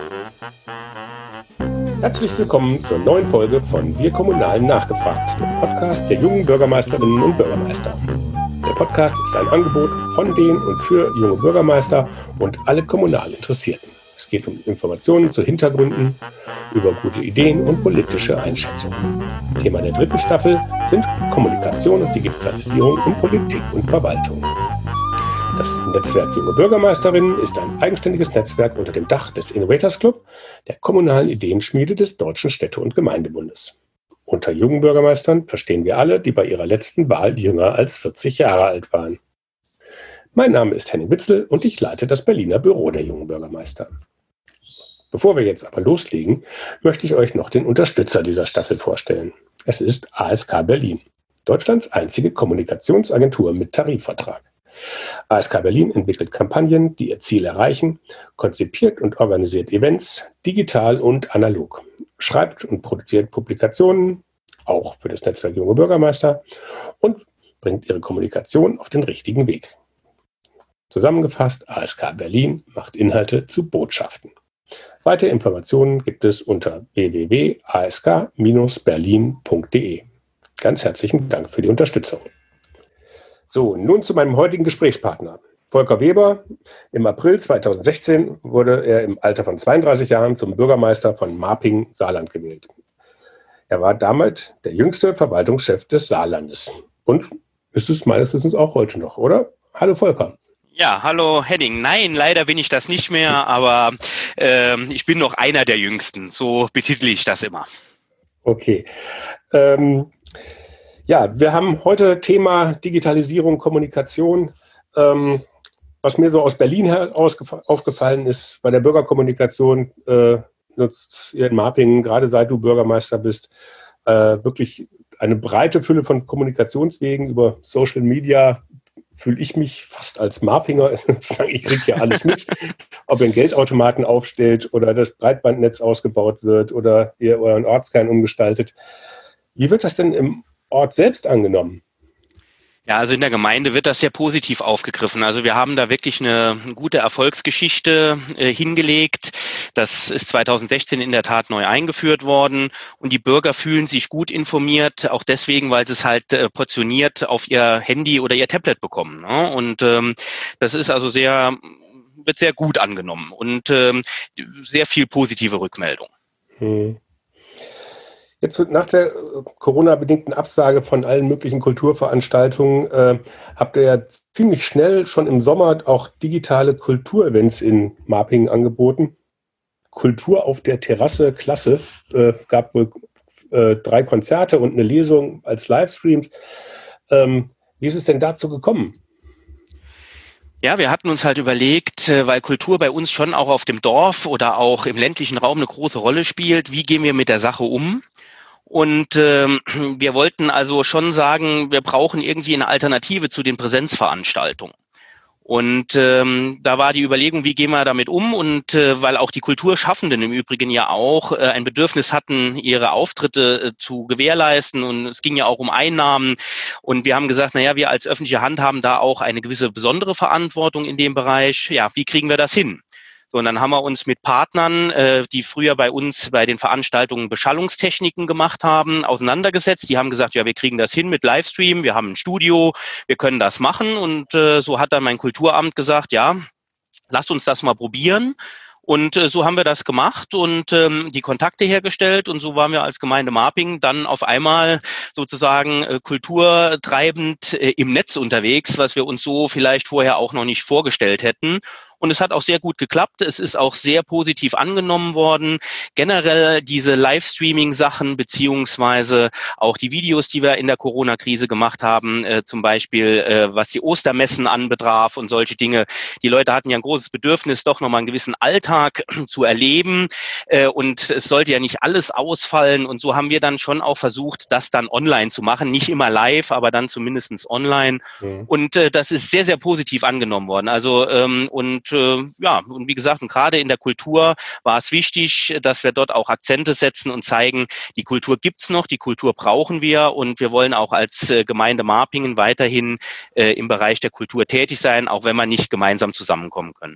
Herzlich willkommen zur neuen Folge von Wir Kommunalen nachgefragt, dem Podcast der jungen Bürgermeisterinnen und Bürgermeister. Der Podcast ist ein Angebot von den und für junge Bürgermeister und alle kommunal Interessierten. Es geht um Informationen zu Hintergründen, über gute Ideen und politische Einschätzungen. Thema der dritten Staffel sind Kommunikation und Digitalisierung in Politik und Verwaltung. Das Netzwerk Junge Bürgermeisterinnen ist ein eigenständiges Netzwerk unter dem Dach des Innovators Club, der kommunalen Ideenschmiede des Deutschen Städte- und Gemeindebundes. Unter jungen Bürgermeistern verstehen wir alle, die bei ihrer letzten Wahl jünger als 40 Jahre alt waren. Mein Name ist Henning Witzel und ich leite das Berliner Büro der jungen Bürgermeister. Bevor wir jetzt aber loslegen, möchte ich euch noch den Unterstützer dieser Staffel vorstellen. Es ist ASK Berlin, Deutschlands einzige Kommunikationsagentur mit Tarifvertrag. ASK Berlin entwickelt Kampagnen, die ihr Ziel erreichen, konzipiert und organisiert Events, digital und analog, schreibt und produziert Publikationen, auch für das Netzwerk Junge Bürgermeister, und bringt ihre Kommunikation auf den richtigen Weg. Zusammengefasst, ASK Berlin macht Inhalte zu Botschaften. Weitere Informationen gibt es unter www.ask-berlin.de. Ganz herzlichen Dank für die Unterstützung. So, nun zu meinem heutigen Gesprächspartner. Volker Weber. Im April 2016 wurde er im Alter von 32 Jahren zum Bürgermeister von Marping, Saarland gewählt. Er war damit der jüngste Verwaltungschef des Saarlandes. Und ist es meines Wissens auch heute noch, oder? Hallo Volker. Ja, hallo Henning. Nein, leider bin ich das nicht mehr, aber ich bin noch einer der Jüngsten. So betitel ich das immer. Okay. Ja, wir haben heute Thema Digitalisierung, Kommunikation. Was mir so aus Berlin aufgefallen ist, bei der Bürgerkommunikation nutzt ihr in Marping, gerade seit du Bürgermeister bist, wirklich eine breite Fülle von Kommunikationswegen über Social Media. Fühle ich mich fast als Marpinger. Ich kriege ja alles mit, ob ihr einen Geldautomaten aufstellt oder das Breitbandnetz ausgebaut wird oder ihr euren Ortskern umgestaltet. Wie wird das denn im Ort selbst angenommen? Ja, also in der Gemeinde wird das sehr positiv aufgegriffen. Also wir haben da wirklich eine gute Erfolgsgeschichte hingelegt. Das ist 2016 in der Tat neu eingeführt worden und die Bürger fühlen sich gut informiert, auch deswegen, weil sie es halt portioniert auf ihr Handy oder ihr Tablet bekommen. Ne? Und das ist also wird sehr gut angenommen und sehr viel positive Rückmeldung. Jetzt nach der Corona-bedingten Absage von allen möglichen Kulturveranstaltungen habt ihr ja ziemlich schnell schon im Sommer auch digitale Kulturevents in Marping angeboten. Kultur auf der Terrasse, klasse. Gab wohl 3 Konzerte und eine Lesung als Livestream. Wie ist es denn dazu gekommen? Ja, wir hatten uns halt überlegt, weil Kultur bei uns schon auch auf dem Dorf oder auch im ländlichen Raum eine große Rolle spielt, wie gehen wir mit der Sache um? Und wir wollten also schon sagen, wir brauchen irgendwie eine Alternative zu den Präsenzveranstaltungen. Und da war die Überlegung, wie gehen wir damit um? Und weil auch die Kulturschaffenden im Übrigen ja auch ein Bedürfnis hatten, ihre Auftritte zu gewährleisten. Und es ging ja auch um Einnahmen. Und wir haben gesagt, naja, wir als öffentliche Hand haben da auch eine gewisse besondere Verantwortung in dem Bereich. Ja, wie kriegen wir das hin? So, und dann haben wir uns mit Partnern, die früher bei uns bei den Veranstaltungen Beschallungstechniken gemacht haben, auseinandergesetzt. Die haben gesagt, ja, wir kriegen das hin mit Livestream, wir haben ein Studio, wir können das machen. Und so hat dann mein Kulturamt gesagt, ja, lasst uns das mal probieren. Und so haben wir das gemacht und die Kontakte hergestellt und so waren wir als Gemeinde Marping dann auf einmal sozusagen kulturtreibend im Netz unterwegs, was wir uns so vielleicht vorher auch noch nicht vorgestellt hätten. Und es hat auch sehr gut geklappt. Es ist auch sehr positiv angenommen worden. Generell diese Livestreaming-Sachen beziehungsweise auch die Videos, die wir in der Corona-Krise gemacht haben, zum Beispiel was die Ostermessen anbetraf und solche Dinge. Die Leute hatten ja ein großes Bedürfnis, doch nochmal einen gewissen Alltag zu erleben. Und es sollte ja nicht alles ausfallen. Und so haben wir dann schon auch versucht, das dann online zu machen. Nicht immer live, aber dann zumindest online. Mhm. Und das ist sehr, sehr positiv angenommen worden. Also und wie gesagt, und gerade in der Kultur war es wichtig, dass wir dort auch Akzente setzen und zeigen, die Kultur gibt's noch, die Kultur brauchen wir und wir wollen auch als Gemeinde Marpingen weiterhin im Bereich der Kultur tätig sein, auch wenn wir nicht gemeinsam zusammenkommen können.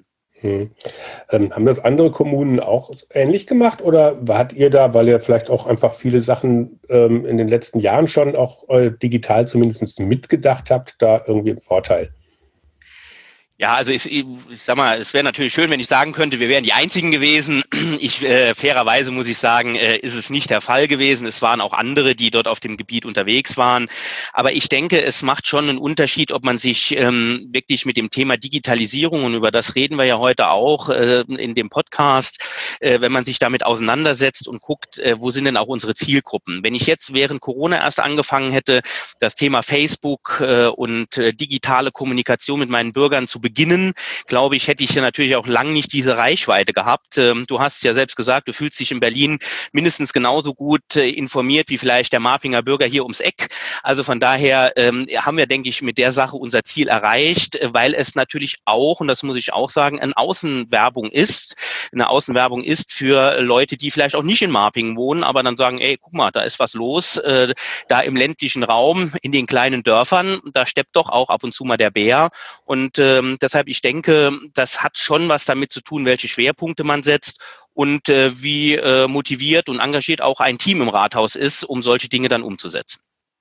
Hm. Haben das andere Kommunen auch ähnlich gemacht oder wart ihr da, weil ihr vielleicht auch einfach viele Sachen in den letzten Jahren schon auch digital zumindest mitgedacht habt, da irgendwie einen Vorteil? Ja, also ich sag mal, es wäre natürlich schön, wenn ich sagen könnte, wir wären die Einzigen gewesen. Fairerweise muss ich sagen, ist es nicht der Fall gewesen. Es waren auch andere, die dort auf dem Gebiet unterwegs waren. Aber ich denke, es macht schon einen Unterschied, ob man sich wirklich mit dem Thema Digitalisierung, und über das reden wir ja heute auch in dem Podcast, wenn man sich damit auseinandersetzt und guckt, wo sind denn auch unsere Zielgruppen. Wenn ich jetzt während Corona erst angefangen hätte, das Thema Facebook und digitale Kommunikation mit meinen Bürgern zu beginnen, glaube ich, hätte ich ja natürlich auch lang nicht diese Reichweite gehabt. Du hast es ja selbst gesagt, du fühlst dich in Berlin mindestens genauso gut informiert wie vielleicht der Marpinger Bürger hier ums Eck. Also von daher haben wir, denke ich, mit der Sache unser Ziel erreicht, weil es natürlich auch, und das muss ich auch sagen, eine Außenwerbung ist für Leute, die vielleicht auch nicht in Marpingen wohnen, aber dann sagen, ey, guck mal, da ist was los, da im ländlichen Raum, in den kleinen Dörfern, da steppt doch auch ab und zu mal der Bär. Und deshalb, ich denke, das hat schon was damit zu tun, welche Schwerpunkte man setzt und wie motiviert und engagiert auch ein Team im Rathaus ist, um solche Dinge dann umzusetzen.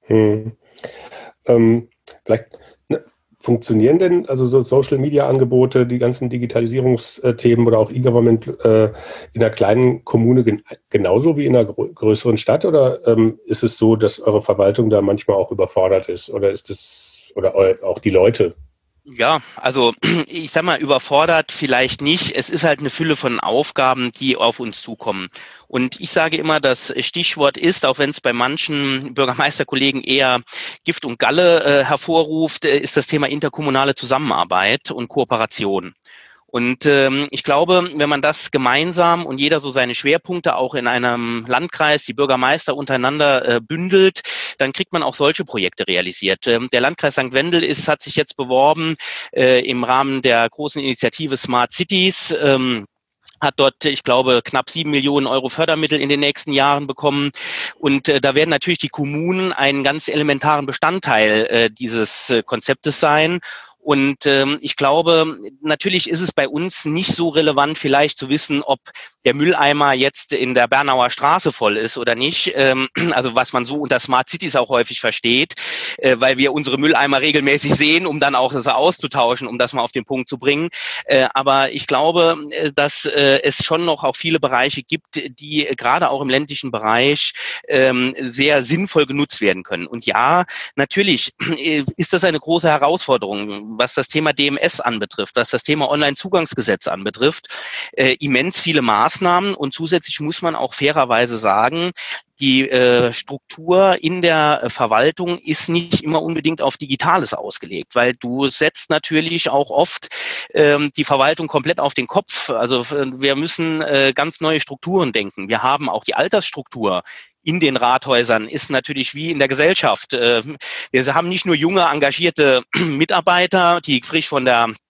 Vielleicht funktionieren denn also so Social-Media-Angebote, die ganzen Digitalisierungsthemen oder auch E-Government in einer kleinen Kommune genauso wie in einer größeren Stadt? Oder ist es so, dass eure Verwaltung da manchmal auch überfordert ist? Oder ist es, oder auch die Leute? Ja, also ich sag mal, überfordert vielleicht nicht. Es ist halt eine Fülle von Aufgaben, die auf uns zukommen. Und ich sage immer, das Stichwort ist, auch wenn es bei manchen Bürgermeisterkollegen eher Gift und Galle hervorruft, ist das Thema interkommunale Zusammenarbeit und Kooperation. Und ich glaube, wenn man das gemeinsam und jeder so seine Schwerpunkte auch in einem Landkreis, die Bürgermeister untereinander bündelt, dann kriegt man auch solche Projekte realisiert. Der Landkreis St. Wendel hat sich jetzt beworben im Rahmen der großen Initiative Smart Cities. Hat dort, ich glaube, knapp 7 Millionen Euro Fördermittel in den nächsten Jahren bekommen. Und da werden natürlich die Kommunen einen ganz elementaren Bestandteil dieses Konzeptes sein. Und ich glaube, natürlich ist es bei uns nicht so relevant, vielleicht zu wissen, ob der Mülleimer jetzt in der Bernauer Straße voll ist oder nicht. Also was man so unter Smart Cities auch häufig versteht, weil wir unsere Mülleimer regelmäßig sehen, um dann auch das auszutauschen, um das mal auf den Punkt zu bringen. Aber ich glaube, dass es schon noch auch viele Bereiche gibt, die gerade auch im ländlichen Bereich sehr sinnvoll genutzt werden können. Und ja, natürlich ist das eine große Herausforderung, was das Thema DMS anbetrifft, was das Thema Onlinezugangsgesetz anbetrifft. Immens viele Maßnahmen, und zusätzlich muss man auch fairerweise sagen, die Struktur in der Verwaltung ist nicht immer unbedingt auf Digitales ausgelegt, weil du setzt natürlich auch oft die Verwaltung komplett auf den Kopf. Also wir müssen ganz neue Strukturen denken. Wir haben auch die Altersstruktur in den Rathäusern ist natürlich wie in der Gesellschaft. Wir haben nicht nur junge, engagierte Mitarbeiter, die frisch von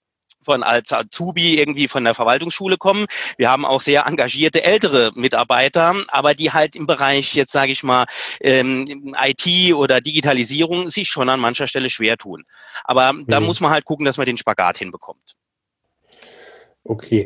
als Azubi irgendwie von der Verwaltungsschule kommen. Wir haben auch sehr engagierte ältere Mitarbeiter, aber die halt im Bereich, jetzt sage ich mal, IT oder Digitalisierung sich schon an mancher Stelle schwer tun. Aber da muss man halt gucken, dass man den Spagat hinbekommt. Okay.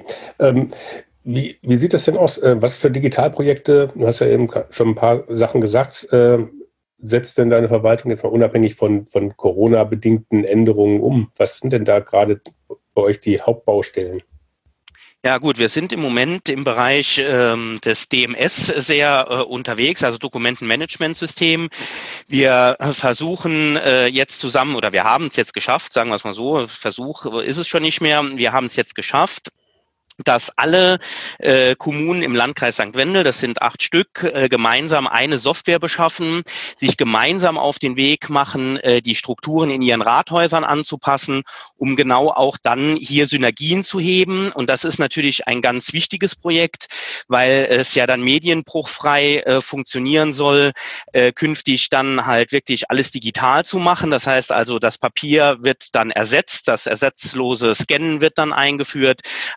Wie sieht das denn aus? Was für Digitalprojekte, du hast ja eben schon ein paar Sachen gesagt, setzt denn deine Verwaltung jetzt mal unabhängig von Corona-bedingten Änderungen um? Was sind denn da gerade bei euch die Hauptbaustellen? Ja gut, wir sind im Moment im Bereich des DMS sehr unterwegs, also Dokumentenmanagementsystem. Wir versuchen jetzt zusammen, oder wir haben es jetzt geschafft, sagen wir es mal so, Versuch ist es schon nicht mehr, wir haben es jetzt geschafft, dass alle Kommunen im Landkreis St. Wendel, das sind 8 Stück, gemeinsam eine Software beschaffen, sich gemeinsam auf den Weg machen, die Strukturen in ihren Rathäusern anzupassen, um genau auch dann hier Synergien zu heben. Und das ist natürlich ein ganz wichtiges Projekt, weil es ja dann medienbruchfrei funktionieren soll, künftig dann halt wirklich alles digital zu machen. Das heißt also, das Papier wird dann ersetzt, das ersatzlose Scannen wird dann eingeführt. Also es ist schon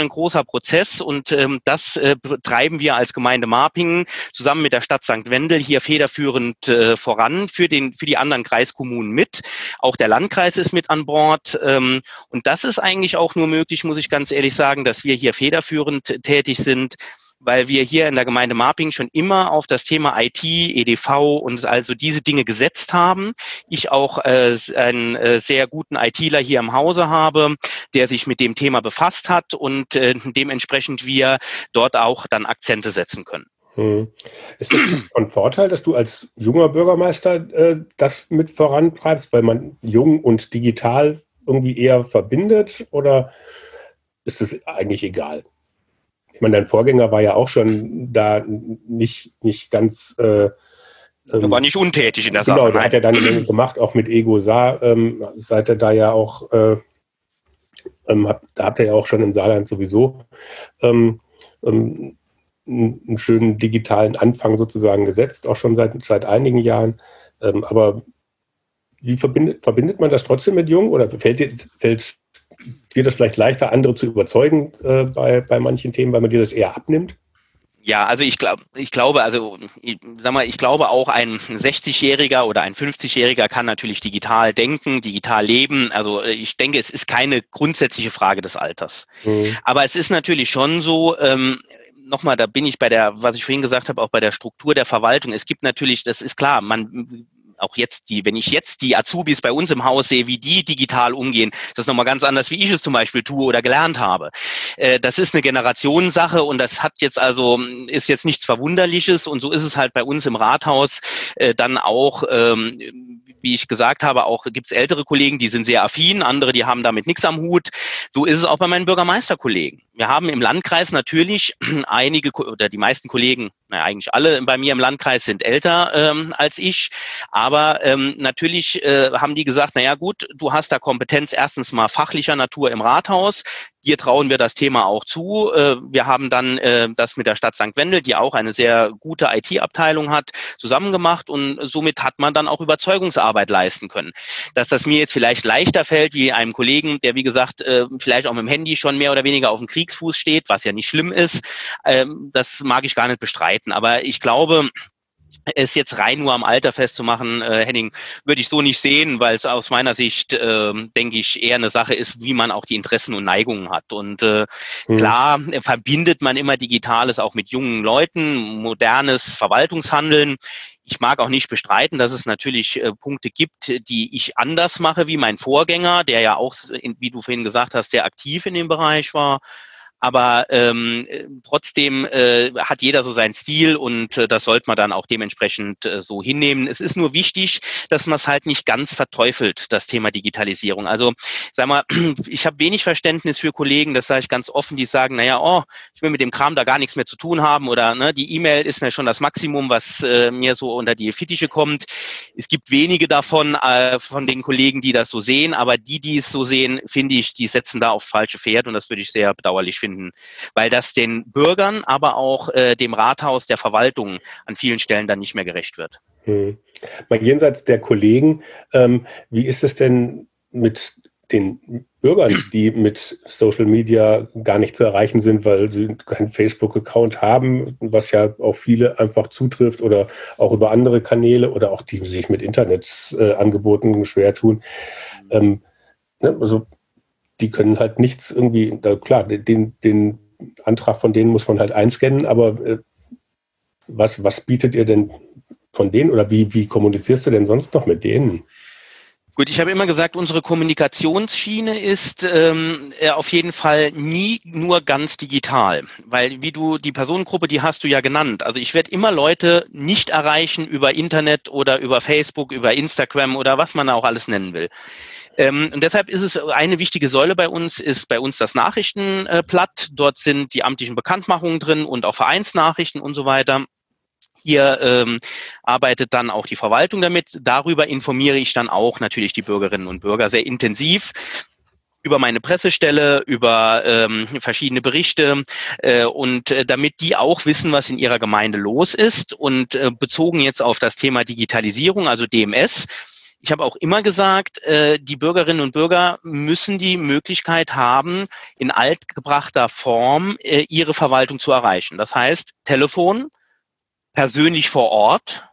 ein großer Prozess und das betreiben wir als Gemeinde Marpingen zusammen mit der Stadt St. Wendel hier federführend voran für die anderen Kreiskommunen mit. Auch der Landkreis ist mit an Bord. Und das ist eigentlich auch nur möglich, muss ich ganz ehrlich sagen, dass wir hier federführend tätig sind, weil wir hier in der Gemeinde Marpingen schon immer auf das Thema IT, EDV und also diese Dinge gesetzt haben. Ich auch einen sehr guten ITler hier im Hause habe, der sich mit dem Thema befasst hat und dementsprechend wir dort auch dann Akzente setzen können. Ist es von Vorteil, dass du als junger Bürgermeister das mit vorantreibst, weil man jung und digital irgendwie eher verbindet, oder ist es eigentlich egal? Ich meine, dein Vorgänger war ja auch schon da nicht ganz... Er war nicht untätig in der Sache. Genau, der hat ja dann eine Menge gemacht, auch mit Ego Saar, seid ihr da ja auch, da habt ihr ja auch schon im Saarland sowieso einen schönen digitalen Anfang sozusagen gesetzt, auch schon seit einigen Jahren. Aber wie verbindet man das trotzdem mit Jung, oder fällt dir das vielleicht leichter, andere zu überzeugen bei manchen Themen, weil man dir das eher abnimmt? Ja, also ich glaube auch ein 60-Jähriger oder ein 50-Jähriger kann natürlich digital denken, digital leben. Also ich denke, es ist keine grundsätzliche Frage des Alters. Aber es ist natürlich schon so, nochmal, da bin ich was ich vorhin gesagt habe, auch bei der Struktur der Verwaltung. Es gibt natürlich, das ist klar, auch jetzt wenn ich jetzt die Azubis bei uns im Haus sehe, wie die digital umgehen, das ist nochmal ganz anders, wie ich es zum Beispiel tue oder gelernt habe. Das ist eine Generationssache und das ist jetzt nichts Verwunderliches, und so ist es halt bei uns im Rathaus dann auch, wie ich gesagt habe, auch gibt's ältere Kollegen, die sind sehr affin, andere, die haben damit nichts am Hut. So ist es auch bei meinen Bürgermeisterkollegen. Wir haben im Landkreis natürlich einige oder die meisten Kollegen, eigentlich alle bei mir im Landkreis sind älter als ich, aber natürlich haben die gesagt, naja gut, du hast da Kompetenz erstens mal fachlicher Natur im Rathaus, dir trauen wir das Thema auch zu. Wir haben dann das mit der Stadt St. Wendel, die auch eine sehr gute IT-Abteilung hat, zusammen gemacht, und somit hat man dann auch Überzeugungsarbeit leisten können. Dass das mir jetzt vielleicht leichter fällt wie einem Kollegen, der wie gesagt vielleicht auch mit dem Handy schon mehr oder weniger auf dem Kriegsfuß steht, was ja nicht schlimm ist, das mag ich gar nicht bestreiten. Aber ich glaube, es jetzt rein nur am Alter festzumachen, Henning, würde ich so nicht sehen, weil es aus meiner Sicht, denke ich, eher eine Sache ist, wie man auch die Interessen und Neigungen hat. Und klar verbindet man immer Digitales auch mit jungen Leuten, modernes Verwaltungshandeln. Ich mag auch nicht bestreiten, dass es natürlich Punkte gibt, die ich anders mache wie mein Vorgänger, der ja auch, wie du vorhin gesagt hast, sehr aktiv in dem Bereich war. Aber trotzdem hat jeder so seinen Stil, und das sollte man dann auch dementsprechend so hinnehmen. Es ist nur wichtig, dass man es halt nicht ganz verteufelt, das Thema Digitalisierung. Also sag mal, ich habe wenig Verständnis für Kollegen, das sage ich ganz offen, die sagen, naja, ich will mit dem Kram da gar nichts mehr zu tun haben, oder ne, die E-Mail ist mir schon das Maximum, was mir so unter die Fittiche kommt. Es gibt wenige davon, von den Kollegen, die das so sehen, aber die es so sehen, finde ich, die setzen da aufs falsche Pferd, und das würde ich sehr bedauerlich finden, weil das den Bürgern, aber auch dem Rathaus, der Verwaltung an vielen Stellen dann nicht mehr gerecht wird. Mal jenseits der Kollegen, wie ist es denn mit den Bürgern, die mit Social Media gar nicht zu erreichen sind, weil sie keinen Facebook-Account haben, was ja auf viele einfach zutrifft, oder auch über andere Kanäle, oder auch die sich mit Internetangeboten schwer tun? Also die können halt nichts irgendwie, klar, den Antrag von denen muss man halt einscannen, aber was bietet ihr denn von denen, oder wie kommunizierst du denn sonst noch mit denen? Gut, ich habe immer gesagt, unsere Kommunikationsschiene ist auf jeden Fall nie nur ganz digital, weil die Personengruppe, die hast du ja genannt. Also ich werde immer Leute nicht erreichen über Internet oder über Facebook, über Instagram oder was man auch alles nennen will. Und deshalb ist es eine wichtige Säule bei uns das Nachrichtenblatt. Dort sind die amtlichen Bekanntmachungen drin und auch Vereinsnachrichten und so weiter. Hier arbeitet dann auch die Verwaltung damit. Darüber informiere ich dann auch natürlich die Bürgerinnen und Bürger sehr intensiv über meine Pressestelle, über verschiedene Berichte und damit die auch wissen, was in ihrer Gemeinde los ist. Und bezogen jetzt auf das Thema Digitalisierung, also DMS, Ich habe auch immer gesagt, die Bürgerinnen und Bürger müssen die Möglichkeit haben, in altgebrachter Form ihre Verwaltung zu erreichen. Das heißt, Telefon, persönlich vor Ort,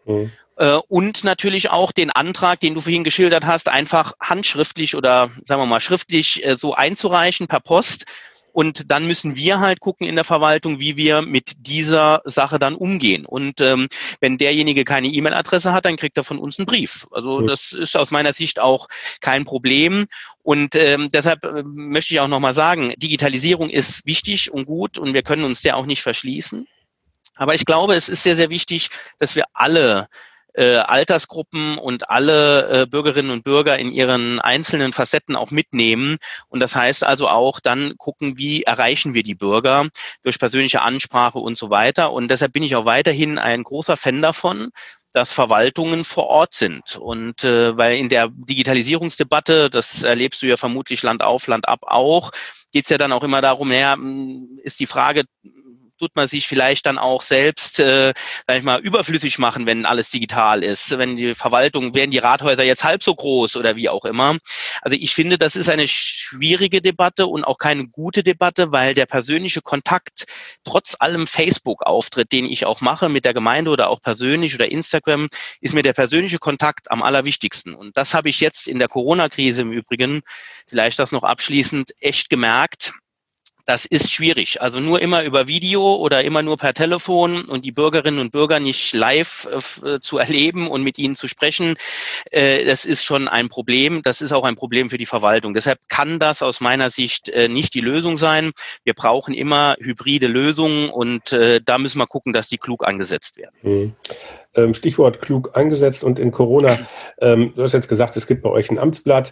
und natürlich auch den Antrag, den du vorhin geschildert hast, einfach handschriftlich oder sagen wir mal schriftlich so einzureichen per Post. Und dann müssen wir halt gucken in der Verwaltung, wie wir mit dieser Sache dann umgehen. Und wenn derjenige keine E-Mail-Adresse hat, dann kriegt er von uns einen Brief. Also das ist aus meiner Sicht auch kein Problem. Und deshalb möchte ich auch nochmal sagen, Digitalisierung ist wichtig und gut und wir können uns der auch nicht verschließen. Aber ich glaube, es ist sehr, sehr wichtig, dass wir alle Altersgruppen und alle Bürgerinnen und Bürger in ihren einzelnen Facetten auch mitnehmen. Und das heißt also auch dann gucken, wie erreichen wir die Bürger durch persönliche Ansprache und so weiter. Und deshalb bin ich auch weiterhin ein großer Fan davon, dass Verwaltungen vor Ort sind. Und weil in der Digitalisierungsdebatte, das erlebst du ja vermutlich Land auf, Land ab auch, geht es ja dann auch immer darum, ist die Frage, tut man sich vielleicht dann auch selbst, sag ich mal, überflüssig machen, wenn alles digital ist, wenn die Verwaltung, werden die Rathäuser jetzt halb so groß oder wie auch immer. Also ich finde, das ist eine schwierige Debatte und auch keine gute Debatte, weil der persönliche Kontakt trotz allem Facebook-Auftritt, den ich auch mache mit der Gemeinde oder auch persönlich oder Instagram, ist mir der persönliche Kontakt am allerwichtigsten. Und das habe ich jetzt in der Corona-Krise im Übrigen, vielleicht das noch abschließend, echt gemerkt. Das ist schwierig. Also nur immer über Video oder immer nur per Telefon und die Bürgerinnen und Bürger nicht live zu erleben und mit ihnen zu sprechen, das ist schon ein Problem. Das ist auch ein Problem für die Verwaltung. Deshalb kann das aus meiner Sicht nicht die Lösung sein. Wir brauchen immer hybride Lösungen und da müssen wir gucken, dass die klug angesetzt werden. Stichwort klug angesetzt und in Corona. Du hast jetzt gesagt, es gibt bei euch ein Amtsblatt.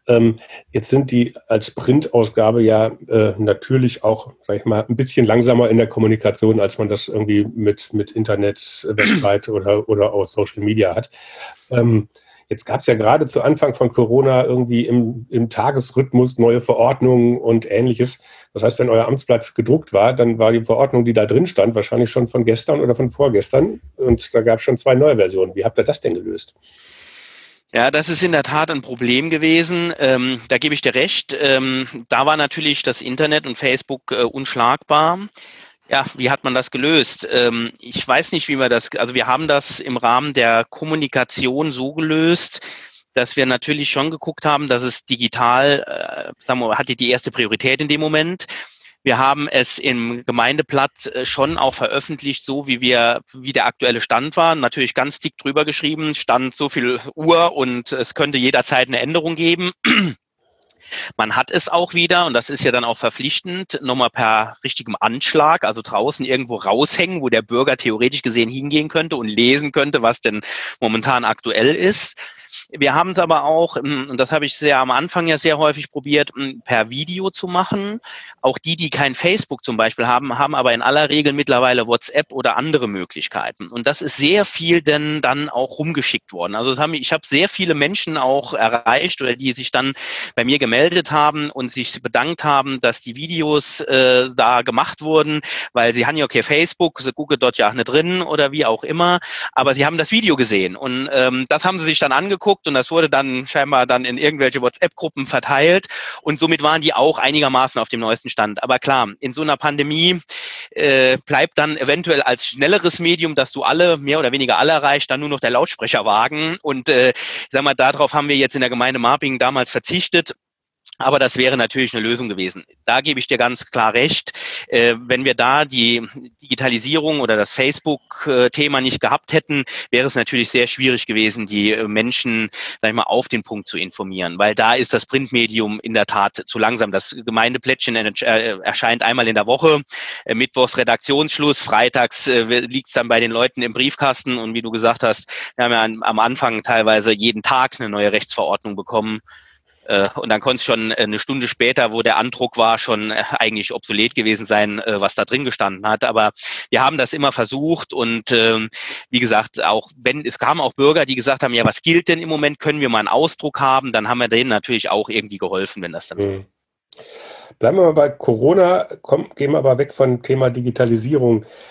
Jetzt sind die als Printausgabe ja natürlich auch, sag ich mal, ein bisschen langsamer in der Kommunikation, als man das irgendwie mit Internet, Website oder auch Social Media hat. Jetzt gab es ja gerade zu Anfang von Corona irgendwie im Tagesrhythmus neue Verordnungen und Ähnliches. Das heißt, wenn euer Amtsblatt gedruckt war, dann war die Verordnung, die da drin stand, wahrscheinlich schon von gestern oder von vorgestern. Und da gab es schon 2 neue Versionen. Wie habt ihr das denn gelöst? Ja, das ist in der Tat ein Problem gewesen. Da gebe ich dir recht. Da war natürlich das Internet und Facebook unschlagbar. Ja, wie hat man das gelöst? Ich weiß nicht, also wir haben das im Rahmen der Kommunikation so gelöst, dass wir natürlich schon geguckt haben, dass es digital, sagen wir mal, hatte die erste Priorität in dem Moment. Wir haben es im Gemeindeblatt schon auch veröffentlicht, so wie der aktuelle Stand war. Natürlich ganz dick drüber geschrieben, stand so viel Uhr und es könnte jederzeit eine Änderung geben. Man hat es auch wieder, und das ist ja dann auch verpflichtend, nochmal per richtigem Anschlag, also draußen irgendwo raushängen, wo der Bürger theoretisch gesehen hingehen könnte und lesen könnte, was denn momentan aktuell ist. Wir haben es aber auch, und das habe ich am Anfang ja sehr häufig probiert, per Video zu machen. Auch die kein Facebook zum Beispiel haben aber in aller Regel mittlerweile WhatsApp oder andere Möglichkeiten. Und das ist sehr viel denn dann auch rumgeschickt worden. Also ich habe sehr viele Menschen auch erreicht oder die sich dann bei mir gemeldet haben und sich bedankt haben, dass die Videos da gemacht wurden, weil sie haben ja okay Facebook, sie gucken dort ja auch nicht drin oder wie auch immer, aber sie haben das Video gesehen und das haben sie sich dann angeguckt und das wurde dann scheinbar dann in irgendwelche WhatsApp-Gruppen verteilt und somit waren die auch einigermaßen auf dem neuesten Stand. Aber klar, in so einer Pandemie bleibt dann eventuell als schnelleres Medium, dass du mehr oder weniger alle erreicht, dann nur noch der Lautsprecherwagen und sag mal, darauf haben wir jetzt in der Gemeinde Marpingen damals verzichtet. Aber das wäre natürlich eine Lösung gewesen. Da gebe ich dir ganz klar recht. Wenn wir da die Digitalisierung oder das Facebook-Thema nicht gehabt hätten, wäre es natürlich sehr schwierig gewesen, die Menschen, sag ich mal, auf den Punkt zu informieren. Weil da ist das Printmedium in der Tat zu langsam. Das Gemeindeplättchen erscheint einmal in der Woche, mittwochs Redaktionsschluss, freitags liegt es dann bei den Leuten im Briefkasten. Und wie du gesagt hast, wir haben ja am Anfang teilweise jeden Tag eine neue Rechtsverordnung bekommen. Und dann konnte es schon eine Stunde später, wo der Andruck war, schon eigentlich obsolet gewesen sein, was da drin gestanden hat. Aber wir haben das immer versucht und wie gesagt, es kamen auch Bürger, die gesagt haben, ja, was gilt denn im Moment? Können wir mal einen Ausdruck haben? Dann haben wir denen natürlich auch irgendwie geholfen, wenn das dann so. Bleiben wir mal bei Corona, gehen wir aber weg vom Thema Digitalisierung.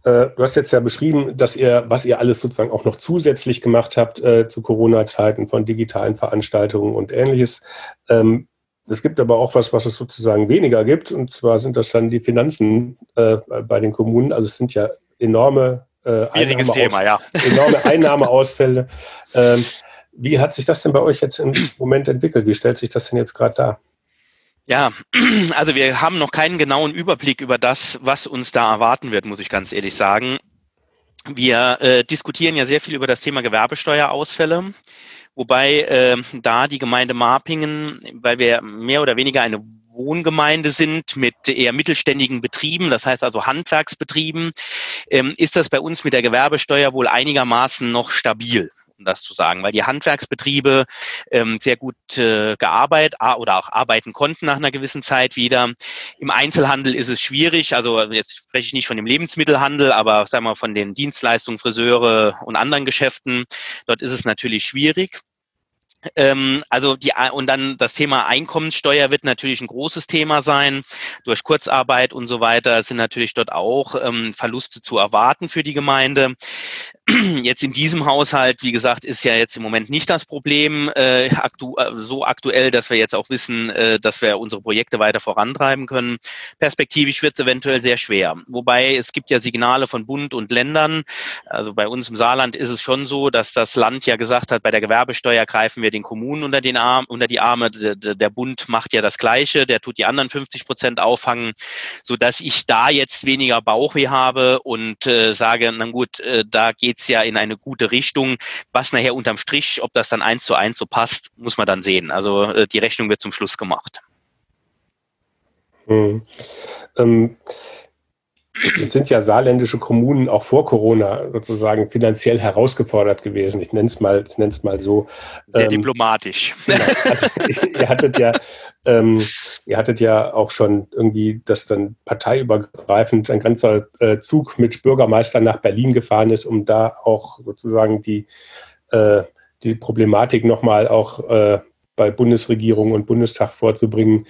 Du hast jetzt ja beschrieben, was ihr alles sozusagen auch noch zusätzlich gemacht habt zu Corona-Zeiten von digitalen Veranstaltungen und Ähnliches. Es gibt aber auch was es sozusagen weniger gibt, und zwar sind das dann die Finanzen bei den Kommunen. Also es sind ja enorme enorme Einnahmeausfälle. Wie hat sich das denn bei euch jetzt im Moment entwickelt? Wie stellt sich das denn jetzt gerade dar? Ja, also wir haben noch keinen genauen Überblick über das, was uns da erwarten wird, muss ich ganz ehrlich sagen. Wir diskutieren ja sehr viel über das Thema Gewerbesteuerausfälle, wobei da die Gemeinde Marpingen, weil wir mehr oder weniger eine Wohngemeinde sind mit eher mittelständigen Betrieben, das heißt also Handwerksbetrieben, ist das bei uns mit der Gewerbesteuer wohl einigermaßen noch stabil, um das zu sagen, weil die Handwerksbetriebe sehr gut gearbeitet oder auch arbeiten konnten nach einer gewissen Zeit wieder. Im Einzelhandel ist es schwierig, also jetzt spreche ich nicht von dem Lebensmittelhandel, aber sagen wir von den Dienstleistungen, Friseure und anderen Geschäften, dort ist es natürlich schwierig. Und dann das Thema Einkommenssteuer wird natürlich ein großes Thema sein. Durch Kurzarbeit und so weiter sind natürlich dort auch Verluste zu erwarten für die Gemeinde. Jetzt in diesem Haushalt, wie gesagt, ist ja jetzt im Moment nicht das Problem so aktuell, dass wir jetzt auch wissen, dass wir unsere Projekte weiter vorantreiben können. Perspektivisch wird es eventuell sehr schwer. Wobei es gibt ja Signale von Bund und Ländern. Also bei uns im Saarland ist es schon so, dass das Land ja gesagt hat, bei der Gewerbesteuer greifen wir den Kommunen unter die Arme. Der Bund macht ja das Gleiche, der tut die anderen 50% auffangen, sodass ich da jetzt weniger Bauchweh habe und sage, na gut, da geht's ja in eine gute Richtung. Was nachher unterm Strich, ob das dann 1:1 so passt, muss man dann sehen. Also die Rechnung wird zum Schluss gemacht. Jetzt sind ja saarländische Kommunen auch vor Corona sozusagen finanziell herausgefordert gewesen. Ich nenne es mal so. Sehr diplomatisch. Genau. Also, ihr hattet ja auch schon irgendwie, dass dann parteiübergreifend ein ganzer Zug mit Bürgermeistern nach Berlin gefahren ist, um da auch sozusagen die Problematik nochmal auch bei Bundesregierung und Bundestag vorzubringen.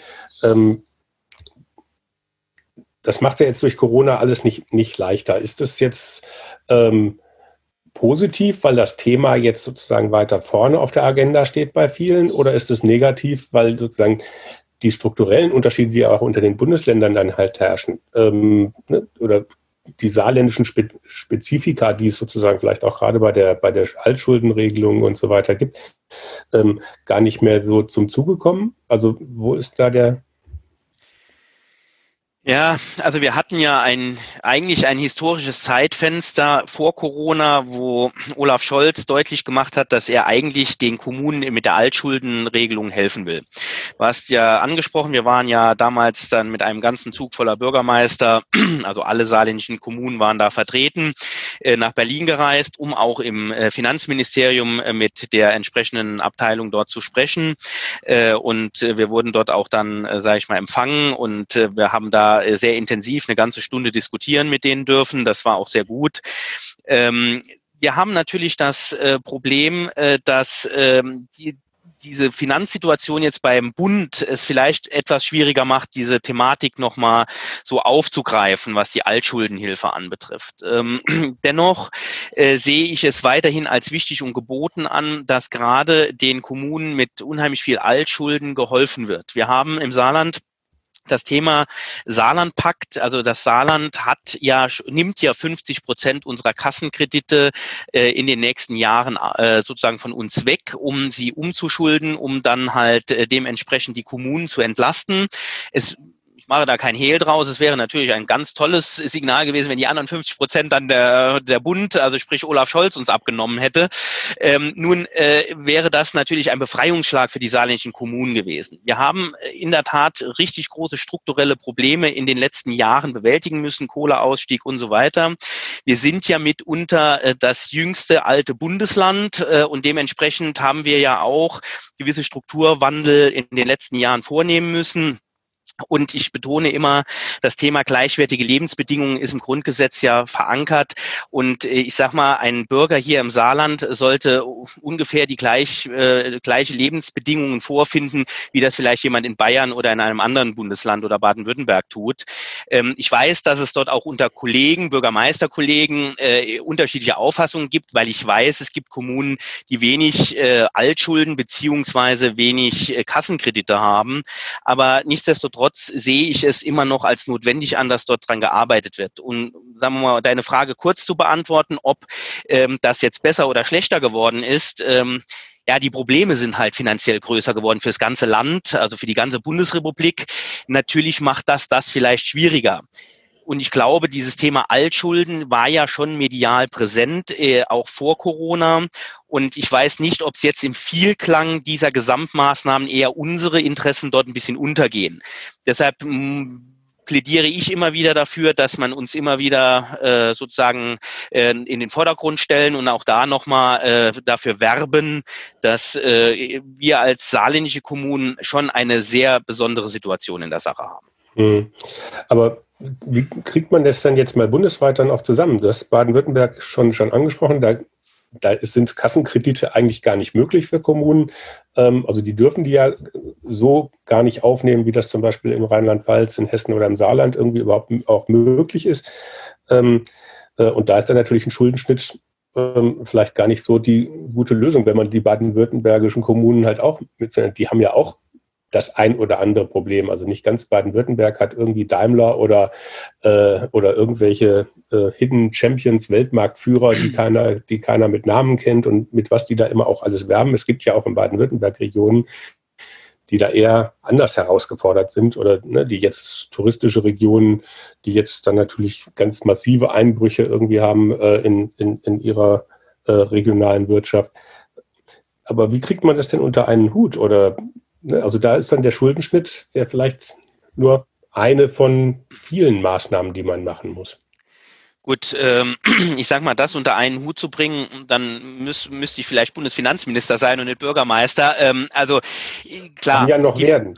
Das macht ja jetzt durch Corona alles nicht leichter. Ist das jetzt positiv, weil das Thema jetzt sozusagen weiter vorne auf der Agenda steht bei vielen, oder ist es negativ, weil sozusagen die strukturellen Unterschiede, die auch unter den Bundesländern dann halt herrschen, oder die saarländischen Spezifika, die es sozusagen vielleicht auch gerade bei der Altschuldenregelung und so weiter gibt, gar nicht mehr so zum Zuge kommen? Also wo ist da der... Ja, also wir hatten ja eigentlich ein historisches Zeitfenster vor Corona, wo Olaf Scholz deutlich gemacht hat, dass er eigentlich den Kommunen mit der Altschuldenregelung helfen will. Du hast ja angesprochen, wir waren ja damals dann mit einem ganzen Zug voller Bürgermeister, also alle saarländischen Kommunen waren da vertreten, nach Berlin gereist, um auch im Finanzministerium mit der entsprechenden Abteilung dort zu sprechen. Und wir wurden dort auch dann, sage ich mal, empfangen, und wir haben da sehr intensiv eine ganze Stunde diskutieren mit denen dürfen. Das war auch sehr gut. Wir haben natürlich das Problem, dass diese Finanzsituation jetzt beim Bund es vielleicht etwas schwieriger macht, diese Thematik nochmal so aufzugreifen, was die Altschuldenhilfe anbetrifft. Dennoch sehe ich es weiterhin als wichtig und geboten an, dass gerade den Kommunen mit unheimlich viel Altschulden geholfen wird. Wir haben im Saarland das Thema Saarlandpakt, also das Saarland nimmt ja 50% unserer Kassenkredite in den nächsten Jahren sozusagen von uns weg, um sie umzuschulden, um dann halt dementsprechend die Kommunen zu entlasten. Ich mache da kein Hehl draus. Es wäre natürlich ein ganz tolles Signal gewesen, wenn die anderen 50% dann der Bund, also sprich Olaf Scholz, uns abgenommen hätte. Nun wäre das natürlich ein Befreiungsschlag für die saarländischen Kommunen gewesen. Wir haben in der Tat richtig große strukturelle Probleme in den letzten Jahren bewältigen müssen, Kohleausstieg und so weiter. Wir sind ja mitunter das jüngste alte Bundesland und dementsprechend haben wir ja auch gewisse Strukturwandel in den letzten Jahren vornehmen müssen. Und ich betone immer, das Thema gleichwertige Lebensbedingungen ist im Grundgesetz ja verankert. Und ich sage mal, ein Bürger hier im Saarland sollte ungefähr die gleiche Lebensbedingungen vorfinden, wie das vielleicht jemand in Bayern oder in einem anderen Bundesland oder Baden-Württemberg tut. Ich weiß, dass es dort auch unter Kollegen, Bürgermeisterkollegen, unterschiedliche Auffassungen gibt, weil ich weiß, es gibt Kommunen, die wenig Altschulden beziehungsweise wenig Kassenkredite haben. Aber nichtsdestotrotz sehe ich es immer noch als notwendig an, dass dort dran gearbeitet wird. Und sagen wir mal, deine Frage kurz zu beantworten, ob das jetzt besser oder schlechter geworden ist. Ja, die Probleme sind halt finanziell größer geworden für das ganze Land, also für die ganze Bundesrepublik. Natürlich macht das vielleicht schwieriger. Und ich glaube, dieses Thema Altschulden war ja schon medial präsent, auch vor Corona. Und ich weiß nicht, ob es jetzt im Vielklang dieser Gesamtmaßnahmen eher unsere Interessen dort ein bisschen untergehen. Deshalb plädiere ich immer wieder dafür, dass man uns immer wieder sozusagen in den Vordergrund stellen und auch da nochmal dafür werben, dass wir als saarländische Kommunen schon eine sehr besondere Situation in der Sache haben. Aber wie kriegt man das dann jetzt mal bundesweit dann auch zusammen? Das Baden-Württemberg schon angesprochen, da sind Kassenkredite eigentlich gar nicht möglich für Kommunen. Also die dürfen die ja so gar nicht aufnehmen, wie das zum Beispiel im Rheinland-Pfalz, in Hessen oder im Saarland irgendwie überhaupt auch möglich ist. Und da ist dann natürlich ein Schuldenschnitt vielleicht gar nicht so die gute Lösung, wenn man die baden-württembergischen Kommunen halt auch mitfindet. Die haben ja auch das ein oder andere Problem. Also nicht ganz Baden-Württemberg hat irgendwie Daimler oder irgendwelche Hidden Champions, Weltmarktführer, die keiner mit Namen kennt und mit was die da immer auch alles werben. Es gibt ja auch in Baden-Württemberg Regionen, die da eher anders herausgefordert sind oder die jetzt touristische Regionen, die jetzt dann natürlich ganz massive Einbrüche irgendwie haben in ihrer regionalen Wirtschaft. Aber wie kriegt man das denn unter einen Hut? Oder also da ist dann der Schuldenschnitt, der vielleicht nur eine von vielen Maßnahmen, die man machen muss. Gut, ich sag mal, das unter einen Hut zu bringen, dann müsste ich vielleicht Bundesfinanzminister sein und nicht Bürgermeister. Also klar. Kann ja noch werden.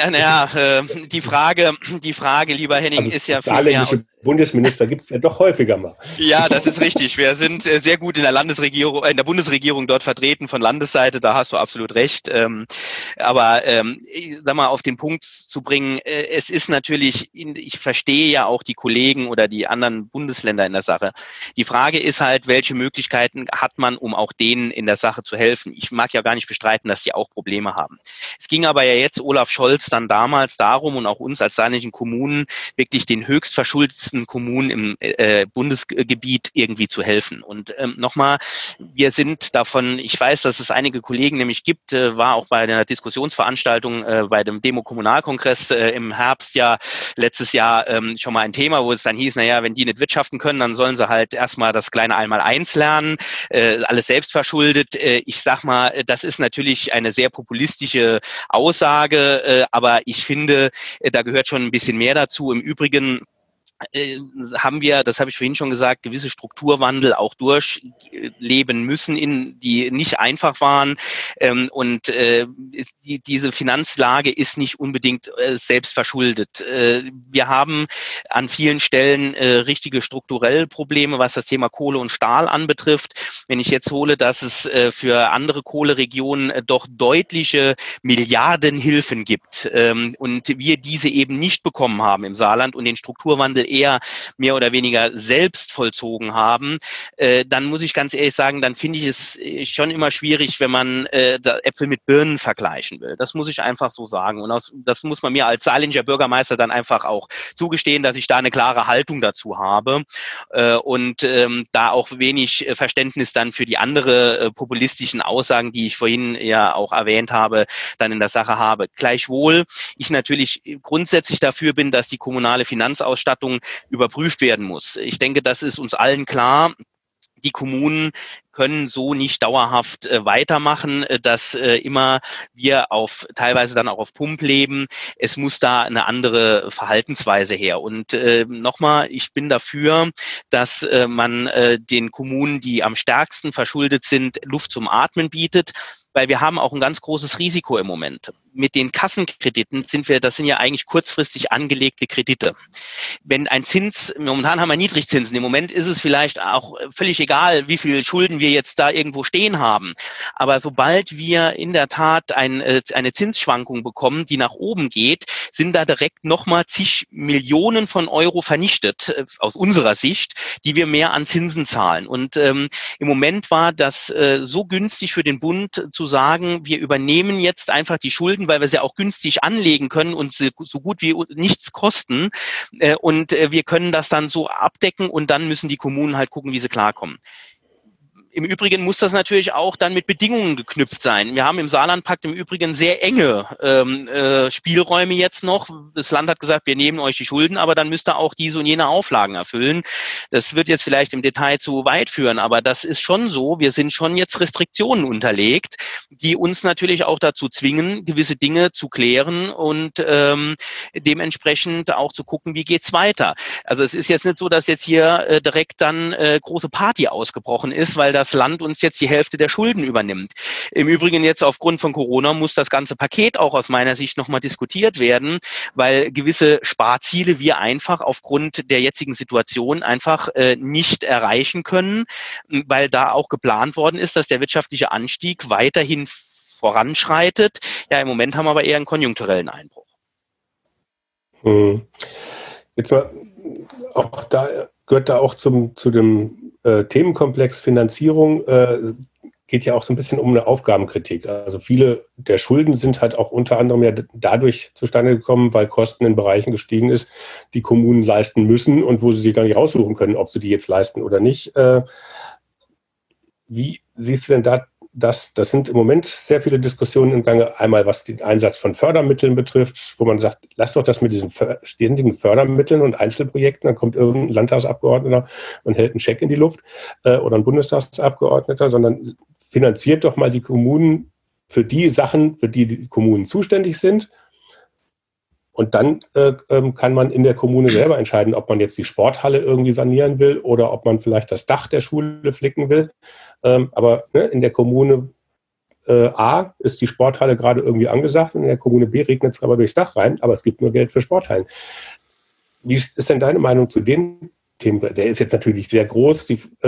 Die Frage, lieber Henning, also ist ja saarländische Bundesminister gibt es ja doch häufiger mal. Ja, das ist richtig. Wir sind sehr gut in der Bundesregierung dort vertreten von Landesseite. Da hast du absolut recht. Aber sag mal, auf den Punkt zu bringen, es ist natürlich, ich verstehe ja auch die Kollegen oder die anderen Bundesländer in der Sache. Die Frage ist halt, welche Möglichkeiten hat man, um auch denen in der Sache zu helfen? Ich mag ja gar nicht bestreiten, dass die auch Probleme haben. Es ging aber ja jetzt Olaf Scholz dann damals darum und auch uns als saarländischen Kommunen wirklich den höchstverschuldetsten Kommunen im Bundesgebiet irgendwie zu helfen. Und nochmal, wir sind davon, ich weiß, dass es einige Kollegen nämlich gibt, war auch bei einer Diskussionsveranstaltung bei dem Demo-Kommunalkongress im Herbst ja letztes Jahr schon mal ein Thema, wo es dann hieß, naja, wenn die nicht wirtschaften können, dann sollen sie halt erstmal das kleine Einmaleins lernen, alles selbst verschuldet. Ich sag mal, das ist natürlich eine sehr populistische Aussage, aber ich finde, da gehört schon ein bisschen mehr dazu. Im Übrigen haben wir, das habe ich vorhin schon gesagt, gewisse Strukturwandel auch durchleben müssen, die nicht einfach waren. Und diese Finanzlage ist nicht unbedingt selbst verschuldet. Wir haben an vielen Stellen richtige strukturelle Probleme, was das Thema Kohle und Stahl anbetrifft. Wenn ich jetzt hole, dass es für andere Kohleregionen doch deutliche Milliardenhilfen gibt und wir diese eben nicht bekommen haben im Saarland und den Strukturwandel eher mehr oder weniger selbst vollzogen haben, dann muss ich ganz ehrlich sagen, dann finde ich es schon immer schwierig, wenn man Äpfel mit Birnen vergleichen will. Das muss ich einfach so sagen. Und das muss man mir als saarländischer Bürgermeister dann einfach auch zugestehen, dass ich da eine klare Haltung dazu habe und da auch wenig Verständnis dann für die andere populistischen Aussagen, die ich vorhin ja auch erwähnt habe, dann in der Sache habe. Gleichwohl ich natürlich grundsätzlich dafür bin, dass die kommunale Finanzausstattung überprüft werden muss. Ich denke, das ist uns allen klar. Die Kommunen können so nicht dauerhaft weitermachen, dass immer wir teilweise dann auch auf Pump leben. Es muss da eine andere Verhaltensweise her. Und nochmal, ich bin dafür, dass man den Kommunen, die am stärksten verschuldet sind, Luft zum Atmen bietet, weil wir haben auch ein ganz großes Risiko im Moment. Mit den Kassenkrediten das sind ja eigentlich kurzfristig angelegte Kredite. Wenn ein Zins, momentan haben wir Niedrigzinsen, im Moment ist es vielleicht auch völlig egal, wie viel Schulden wir jetzt da irgendwo stehen haben. Aber sobald wir in der Tat eine Zinsschwankung bekommen, die nach oben geht, sind da direkt nochmal zig Millionen von Euro vernichtet, aus unserer Sicht, die wir mehr an Zinsen zahlen. Und im Moment war das so günstig für den Bund zu sagen, wir übernehmen jetzt einfach die Schulden, weil wir sie auch günstig anlegen können und sie so gut wie nichts kosten. Und wir können das dann so abdecken und dann müssen die Kommunen halt gucken, wie sie klarkommen. Im Übrigen muss das natürlich auch dann mit Bedingungen geknüpft sein. Wir haben im Saarlandpakt im Übrigen sehr enge Spielräume jetzt noch. Das Land hat gesagt, wir nehmen euch die Schulden, aber dann müsst ihr auch diese und jene Auflagen erfüllen. Das wird jetzt vielleicht im Detail zu weit führen, aber das ist schon so. Wir sind schon jetzt Restriktionen unterlegt, die uns natürlich auch dazu zwingen, gewisse Dinge zu klären und dementsprechend auch zu gucken, wie geht's weiter. Also es ist jetzt nicht so, dass jetzt hier direkt dann große Party ausgebrochen ist, weil das Land uns jetzt die Hälfte der Schulden übernimmt. Im Übrigen jetzt aufgrund von Corona muss das ganze Paket auch aus meiner Sicht nochmal diskutiert werden, weil gewisse Sparziele wir einfach aufgrund der jetzigen Situation einfach nicht erreichen können, weil da auch geplant worden ist, dass der wirtschaftliche Anstieg weiterhin voranschreitet. Ja, im Moment haben wir aber eher einen konjunkturellen Einbruch. Jetzt mal, auch da gehört da auch zu dem Themenkomplex Finanzierung, geht ja auch so ein bisschen um eine Aufgabenkritik. Also viele der Schulden sind halt auch unter anderem ja dadurch zustande gekommen, weil Kosten in Bereichen gestiegen ist, die Kommunen leisten müssen und wo sie sich gar nicht raussuchen können, ob sie die jetzt leisten oder nicht. Wie siehst du denn da das sind im Moment sehr viele Diskussionen im Gange. Einmal, was den Einsatz von Fördermitteln betrifft, wo man sagt, lass doch das mit diesen ständigen Fördermitteln und Einzelprojekten, dann kommt irgendein Landtagsabgeordneter und hält einen Scheck in die Luft oder ein Bundestagsabgeordneter, sondern finanziert doch mal die Kommunen für die Sachen, für die die Kommunen zuständig sind. Und dann kann man in der Kommune selber entscheiden, ob man jetzt die Sporthalle irgendwie sanieren will oder ob man vielleicht das Dach der Schule flicken will. Aber in der Kommune A ist die Sporthalle gerade irgendwie angesagt und in der Kommune B regnet es aber durchs Dach rein, aber es gibt nur Geld für Sporthallen. Wie ist denn deine Meinung zu den Themen? Der ist jetzt natürlich sehr groß.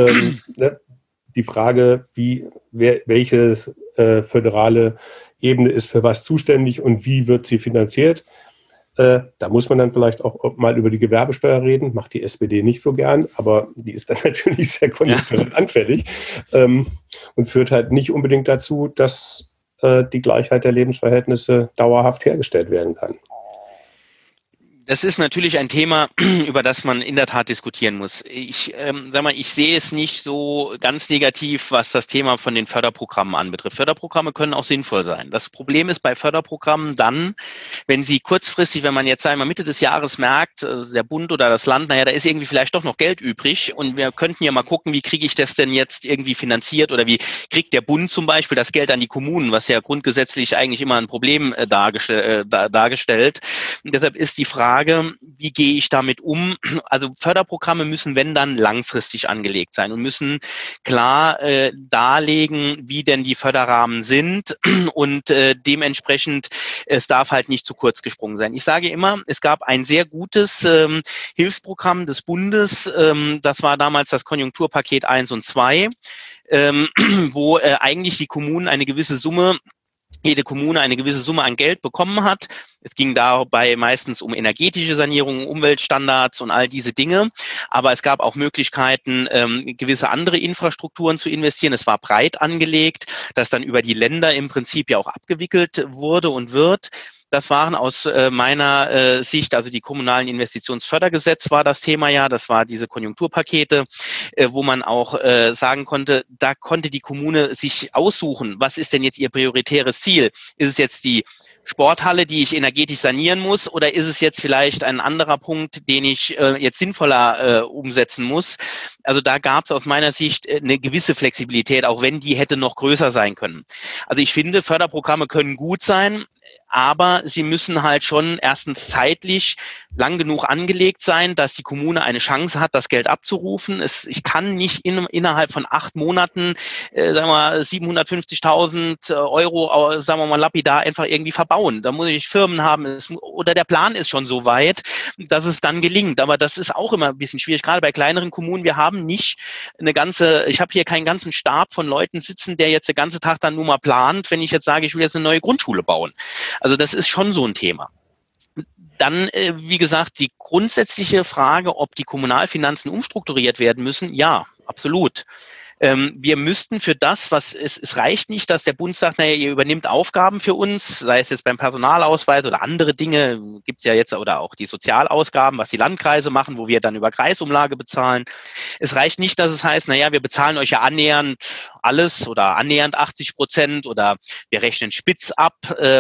Die Frage, welche föderale Ebene ist für was zuständig und wie wird sie finanziert? Da muss man dann vielleicht auch mal über die Gewerbesteuer reden. Macht die SPD nicht so gern, aber die ist dann natürlich sehr konjunkturell anfällig und führt halt nicht unbedingt dazu, dass die Gleichheit der Lebensverhältnisse dauerhaft hergestellt werden kann. Das ist natürlich ein Thema, über das man in der Tat diskutieren muss. Ich sehe es nicht so ganz negativ, was das Thema von den Förderprogrammen anbetrifft. Förderprogramme können auch sinnvoll sein. Das Problem ist bei Förderprogrammen dann, wenn sie kurzfristig, wenn man jetzt einmal Mitte des Jahres merkt, der Bund oder das Land, da ist irgendwie vielleicht doch noch Geld übrig und wir könnten ja mal gucken, wie kriege ich das denn jetzt irgendwie finanziert oder wie kriegt der Bund zum Beispiel das Geld an die Kommunen, was ja grundgesetzlich eigentlich immer ein Problem dargestellt. Und deshalb ist die Frage, wie gehe ich damit um? Also Förderprogramme müssen, wenn dann, langfristig angelegt sein und müssen klar darlegen, wie denn die Förderrahmen sind und dementsprechend, es darf halt nicht zu kurz gesprungen sein. Ich sage immer, es gab ein sehr gutes Hilfsprogramm des Bundes, das war damals das Konjunkturpaket 1 und 2, wo eigentlich die Kommunen jede Kommune eine gewisse Summe an Geld bekommen hat. Es ging dabei meistens um energetische Sanierung, Umweltstandards und all diese Dinge. Aber es gab auch Möglichkeiten, gewisse andere Infrastrukturen zu investieren. Es war breit angelegt, das dann über die Länder im Prinzip ja auch abgewickelt wurde und wird. Das waren aus meiner Sicht, also die kommunalen Investitionsfördergesetz war das Thema ja, das war diese Konjunkturpakete, wo man auch sagen konnte, da konnte die Kommune sich aussuchen, was ist denn jetzt ihr prioritäres Ziel? Ist es jetzt die Sporthalle, die ich energetisch sanieren muss, oder ist es jetzt vielleicht ein anderer Punkt, den ich jetzt sinnvoller umsetzen muss? Also da gab es aus meiner Sicht eine gewisse Flexibilität, auch wenn die hätte noch größer sein können. Also ich finde, Förderprogramme können gut sein, aber sie müssen halt schon erstens zeitlich lang genug angelegt sein, dass die Kommune eine Chance hat, das Geld abzurufen. Ich kann nicht innerhalb von 8 Monaten, sagen wir mal, 750.000 Euro, sagen wir mal, lapidar einfach irgendwie verbauen. Da muss ich Firmen haben, oder der Plan ist schon so weit, dass es dann gelingt. Aber das ist auch immer ein bisschen schwierig, gerade bei kleineren Kommunen. Wir haben nicht ich habe hier keinen ganzen Stab von Leuten sitzen, der jetzt den ganzen Tag dann nur mal plant, wenn ich jetzt sage, ich will jetzt eine neue Grundschule bauen. Also das ist schon so ein Thema. Dann, wie gesagt, die grundsätzliche Frage, ob die Kommunalfinanzen umstrukturiert werden müssen, ja, absolut. Wir müssten für das, es reicht nicht, dass der Bund sagt, naja, ihr übernimmt Aufgaben für uns, sei es jetzt beim Personalausweis oder andere Dinge, gibt's ja jetzt, oder auch die Sozialausgaben, was die Landkreise machen, wo wir dann über Kreisumlage bezahlen. Es reicht nicht, dass es heißt, naja, wir bezahlen euch ja annähernd alles oder annähernd 80% oder wir rechnen spitz ab,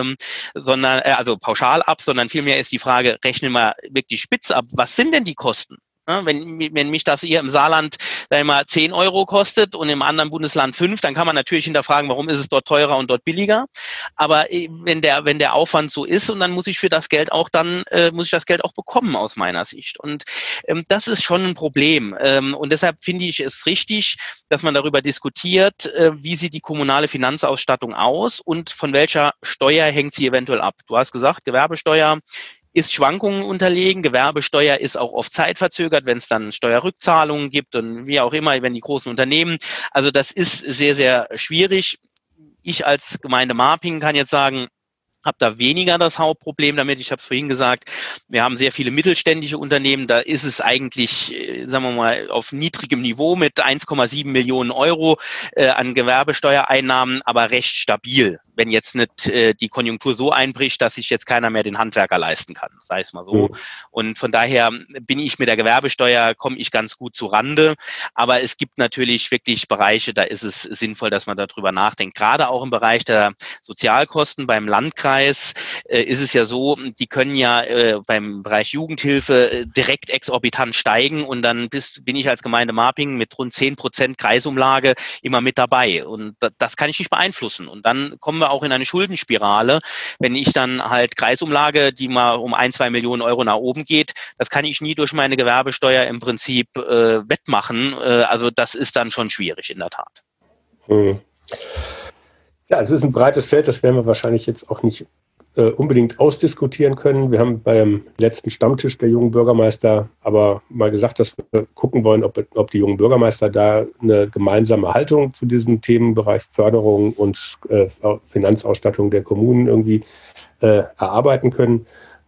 also pauschal ab, sondern vielmehr ist die Frage, rechnen wir wirklich spitz ab? Was sind denn die Kosten? Wenn mich das hier im Saarland, sagen wir mal, 10 Euro kostet und im anderen Bundesland 5, dann kann man natürlich hinterfragen, warum ist es dort teurer und dort billiger. Aber wenn der Aufwand so ist, und dann muss ich das Geld auch bekommen aus meiner Sicht. Und das ist schon ein Problem. Und deshalb finde ich es richtig, dass man darüber diskutiert, wie sieht die kommunale Finanzausstattung aus und von welcher Steuer hängt sie eventuell ab. Du hast gesagt, Gewerbesteuer ist Schwankungen unterlegen. Gewerbesteuer ist auch oft zeitverzögert, wenn es dann Steuerrückzahlungen gibt und wie auch immer, wenn die großen Unternehmen. Also das ist sehr, sehr schwierig. Ich als Gemeinde Marpingen kann jetzt sagen, habe da weniger das Hauptproblem damit. Ich habe es vorhin gesagt, wir haben sehr viele mittelständische Unternehmen. Da ist es eigentlich, sagen wir mal, auf niedrigem Niveau mit 1,7 Millionen Euro an Gewerbesteuereinnahmen, aber recht stabil, wenn jetzt nicht die Konjunktur so einbricht, dass sich jetzt keiner mehr den Handwerker leisten kann, sei es mal so. Und von daher bin ich mit der Gewerbesteuer, komme ich ganz gut zu Rande. Aber es gibt natürlich wirklich Bereiche, da ist es sinnvoll, dass man darüber nachdenkt. Gerade auch im Bereich der Sozialkosten beim Landkreis ist es ja so, die können ja beim Bereich Jugendhilfe direkt exorbitant steigen und dann bin ich als Gemeinde Marpingen mit rund 10% Kreisumlage immer mit dabei und das kann ich nicht beeinflussen und dann kommen wir auch in eine Schuldenspirale, wenn ich dann halt Kreisumlage, die mal um 1-2 Millionen Euro nach oben geht, das kann ich nie durch meine Gewerbesteuer im Prinzip wettmachen, also das ist dann schon schwierig in der Tat. Ja, es ist ein breites Feld, das werden wir wahrscheinlich jetzt auch nicht unbedingt ausdiskutieren können. Wir haben beim letzten Stammtisch der jungen Bürgermeister aber mal gesagt, dass wir gucken wollen, ob die jungen Bürgermeister da eine gemeinsame Haltung zu diesem Themenbereich Förderung und Finanzausstattung der Kommunen irgendwie erarbeiten können.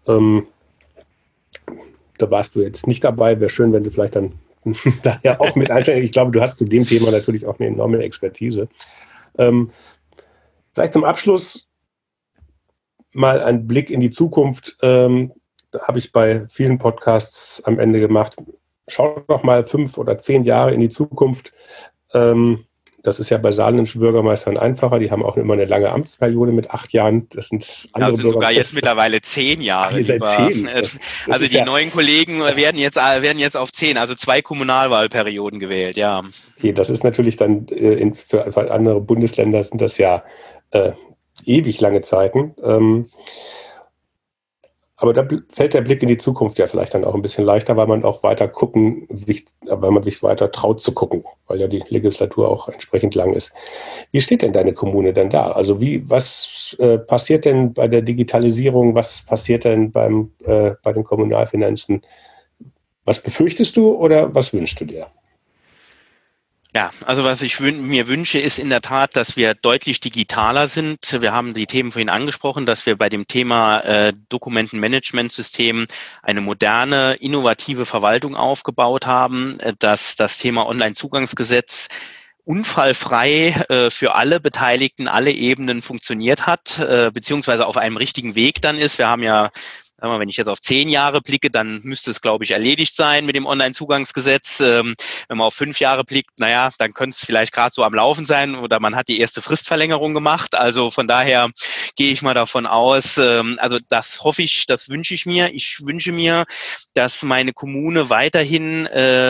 Da warst du jetzt nicht dabei. Wäre schön, wenn du vielleicht dann daher auch mit einsteigst. Ich glaube, du hast zu dem Thema natürlich auch eine enorme Expertise. Vielleicht zum Abschluss mal ein Blick in die Zukunft. Da habe ich bei vielen Podcasts am Ende gemacht. Schau doch mal 5 oder 10 Jahre in die Zukunft. Das ist ja bei saarländischen Bürgermeistern einfacher. Die haben auch immer eine lange Amtsperiode mit 8 Jahren. Das sind andere also sogar jetzt mittlerweile 10 Jahre. Seit 10. Also die neuen Kollegen werden jetzt auf 10, also 2 Kommunalwahlperioden gewählt, ja. Okay, das ist natürlich dann für andere Bundesländer sind das ja ewig lange Zeiten. Aber da fällt der Blick in die Zukunft ja vielleicht dann auch ein bisschen leichter, weil man auch weiter weil man sich weiter traut zu gucken, weil ja die Legislatur auch entsprechend lang ist. Wie steht denn deine Kommune denn da? Also was passiert denn bei der Digitalisierung? Was passiert denn bei den Kommunalfinanzen? Was befürchtest du oder was wünschst du dir? Ja, also was ich mir wünsche, ist in der Tat, dass wir deutlich digitaler sind. Wir haben die Themen vorhin angesprochen, dass wir bei dem Thema Dokumentenmanagementsystem eine moderne, innovative Verwaltung aufgebaut haben, dass das Thema Onlinezugangsgesetz unfallfrei für alle Beteiligten, alle Ebenen funktioniert hat, beziehungsweise auf einem richtigen Weg dann ist. Wir haben ja, wenn ich jetzt auf 10 Jahre blicke, dann müsste es, glaube ich, erledigt sein mit dem Onlinezugangsgesetz. Wenn man auf 5 Jahre blickt, dann könnte es vielleicht gerade so am Laufen sein oder man hat die erste Fristverlängerung gemacht. Also von daher gehe ich mal davon aus, also das hoffe ich, das wünsche ich mir. Ich wünsche mir, dass meine Kommune weiterhin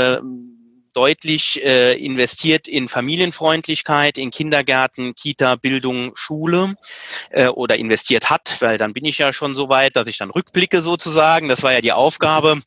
deutlich investiert in Familienfreundlichkeit, in Kindergärten, Kita, Bildung, Schule oder investiert hat, weil dann bin ich ja schon so weit, dass ich dann rückblicke sozusagen. Das war ja die Aufgabe,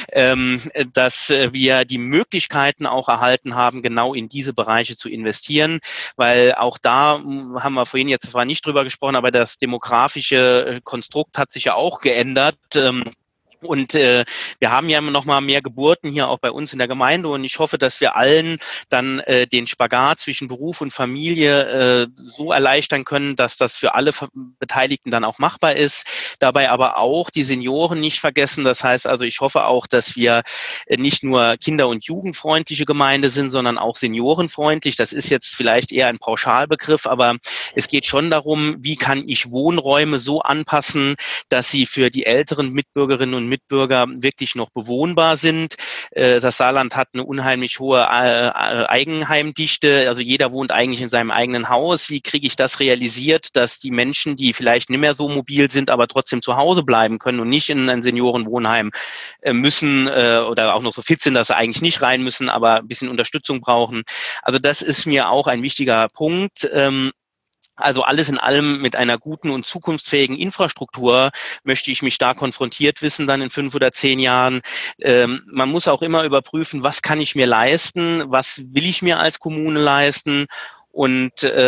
dass wir die Möglichkeiten auch erhalten haben, genau in diese Bereiche zu investieren, weil auch da haben wir vorhin jetzt zwar nicht drüber gesprochen, aber das demografische Konstrukt hat sich ja auch geändert. Und wir haben ja noch mal mehr Geburten hier auch bei uns in der Gemeinde und ich hoffe, dass wir allen dann den Spagat zwischen Beruf und Familie so erleichtern können, dass das für alle Beteiligten dann auch machbar ist. Dabei aber auch die Senioren nicht vergessen. Das heißt also, ich hoffe auch, dass wir nicht nur kinder- und jugendfreundliche Gemeinde sind, sondern auch seniorenfreundlich. Das ist jetzt vielleicht eher ein Pauschalbegriff, aber es geht schon darum, wie kann ich Wohnräume so anpassen, dass sie für die älteren Mitbürgerinnen und Mitbürger wirklich noch bewohnbar sind. Das Saarland hat eine unheimlich hohe Eigenheimdichte. Also jeder wohnt eigentlich in seinem eigenen Haus. Wie kriege ich das realisiert, dass die Menschen, die vielleicht nicht mehr so mobil sind, aber trotzdem zu Hause bleiben können und nicht in ein Seniorenwohnheim müssen oder auch noch so fit sind, dass sie eigentlich nicht rein müssen, aber ein bisschen Unterstützung brauchen. Also das ist mir auch ein wichtiger Punkt. Also alles in allem mit einer guten und zukunftsfähigen Infrastruktur möchte ich mich da konfrontiert wissen, dann in 5 oder 10 Jahren. Man muss auch immer überprüfen, was kann ich mir leisten, was will ich mir als Kommune leisten. Und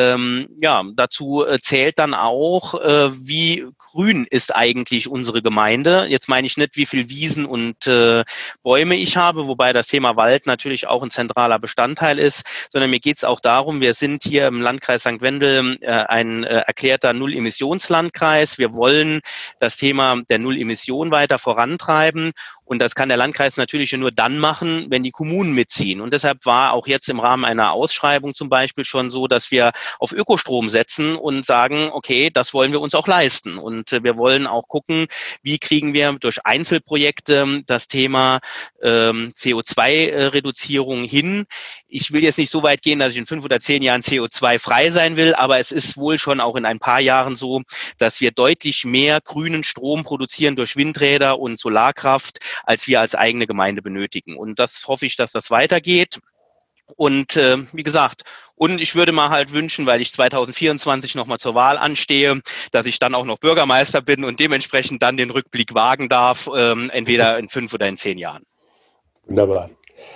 dazu zählt dann auch, wie grün ist eigentlich unsere Gemeinde. Jetzt meine ich nicht, wie viel Wiesen und Bäume ich habe, wobei das Thema Wald natürlich auch ein zentraler Bestandteil ist, sondern mir geht es auch darum, wir sind hier im Landkreis St. Wendel ein erklärter Null-Emissionslandkreis. Wir wollen das Thema der Null-Emission weiter vorantreiben. Und das kann der Landkreis natürlich nur dann machen, wenn die Kommunen mitziehen. Und deshalb war auch jetzt im Rahmen einer Ausschreibung zum Beispiel schon so, dass wir auf Ökostrom setzen und sagen, okay, das wollen wir uns auch leisten. Und wir wollen auch gucken, wie kriegen wir durch Einzelprojekte das Thema CO2-Reduzierung hin. Ich will jetzt nicht so weit gehen, dass ich in 5 oder 10 Jahren CO2-frei sein will, aber es ist wohl schon auch in ein paar Jahren so, dass wir deutlich mehr grünen Strom produzieren durch Windräder und Solarkraft, als wir als eigene Gemeinde benötigen. Und das hoffe ich, dass das weitergeht. Und wie gesagt, und ich würde mal halt wünschen, weil ich 2024 nochmal zur Wahl anstehe, dass ich dann auch noch Bürgermeister bin und dementsprechend dann den Rückblick wagen darf, entweder in 5 oder in 10 Jahren. Wunderbar.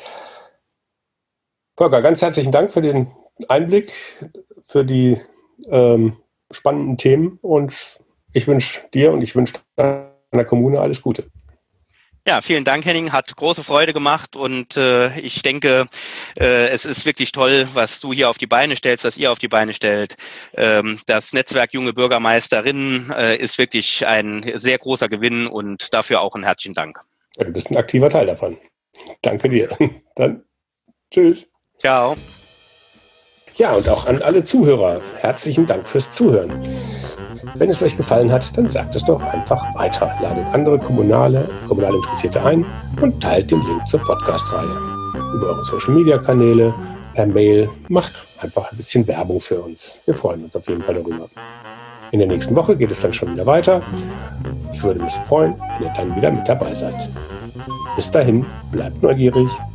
Volker, ganz herzlichen Dank für den Einblick, für die spannenden Themen und ich wünsche dir und ich wünsche deiner Kommune alles Gute. Ja, vielen Dank, Henning. Hat große Freude gemacht und ich denke, es ist wirklich toll, was du hier auf die Beine stellst, was ihr auf die Beine stellt. Das Netzwerk Junge Bürgermeisterinnen ist wirklich ein sehr großer Gewinn und dafür auch einen herzlichen Dank. Ja, du bist ein aktiver Teil davon. Danke dir. Dann tschüss. Ciao. Ja, und auch an alle Zuhörer, herzlichen Dank fürs Zuhören. Wenn es euch gefallen hat, dann sagt es doch einfach weiter. Ladet andere kommunale Interessierte ein und teilt den Link zur Podcast-Reihe. Über eure Social-Media-Kanäle, per Mail, macht einfach ein bisschen Werbung für uns. Wir freuen uns auf jeden Fall darüber. In der nächsten Woche geht es dann schon wieder weiter. Ich würde mich freuen, wenn ihr dann wieder mit dabei seid. Bis dahin, bleibt neugierig.